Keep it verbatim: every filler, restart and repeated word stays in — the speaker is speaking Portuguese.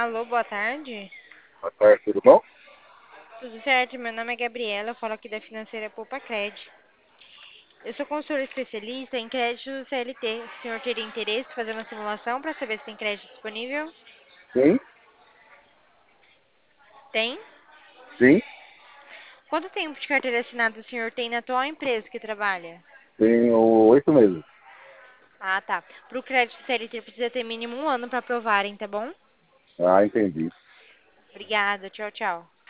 Alô, boa tarde. Boa tarde, tudo bom? Tudo certo? Meu nome é Gabriela, eu falo aqui da financeira Poupa Cred. Eu sou consultora especialista em crédito C L T. O senhor teria interesse em fazer uma simulação para saber se tem crédito disponível? Sim, Tem? sim. Quanto tempo de carteira assinada o senhor tem na atual empresa que trabalha? Tenho oito meses. Ah, tá. Para o crédito C L T precisa ter mínimo um ano para aprovarem, tá bom? Ah, entendi. Obrigada, tchau, tchau.